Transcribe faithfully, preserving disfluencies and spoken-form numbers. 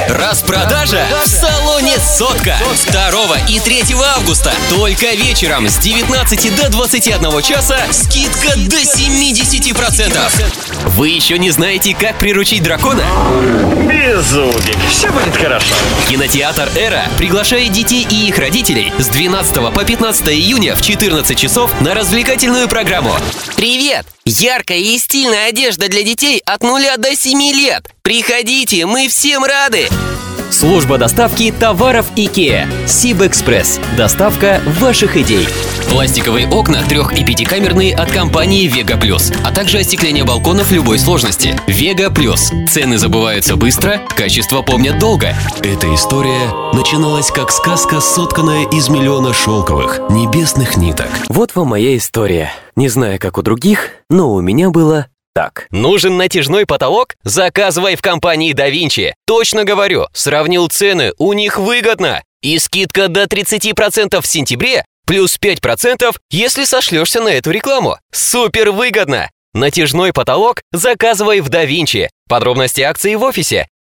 Распродажа в салоне «Сотка». второго и третьего августа. Только вечером с девятнадцати до двадцати одного часа скидка до семидесяти процентов. Вы еще не знаете, как приручить дракона? Беззубик, все будет хорошо. Кинотеатр «Эра» приглашает детей и их родителей с двенадцатого по пятнадцатое июня в четырнадцать часов на развлекательную программу. Привет! Яркая и стильная одежда для детей от нуля до семи лет. Приходите, мы всем рады! Служба доставки товаров IKEA. Сибэкспресс. Доставка ваших идей. Пластиковые окна трех- и пятикамерные от компании Вега Плюс, а также остекление балконов любой сложности. Вега Плюс. Цены забываются быстро, качество помнят долго. Эта история начиналась как сказка, сотканная из миллиона шелковых небесных ниток. Вот вам моя история. Не знаю, как у других, но у меня было так. Нужен натяжной потолок? Заказывай в компании Да Винчи. Точно говорю, сравнил цены, у них выгодно. И скидка до тридцати процентов в сентябре, плюс пять процентов, если сошлешься на эту рекламу. Супер выгодно! Натяжной потолок заказывай в Да Винчи. Подробности акции в офисе